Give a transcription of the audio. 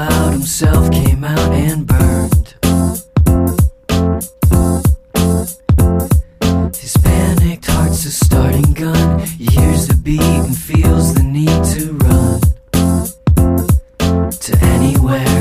about himself came out and burned. His panicked heart's a starting gun. He hears the beat and feels the need to run to anywhere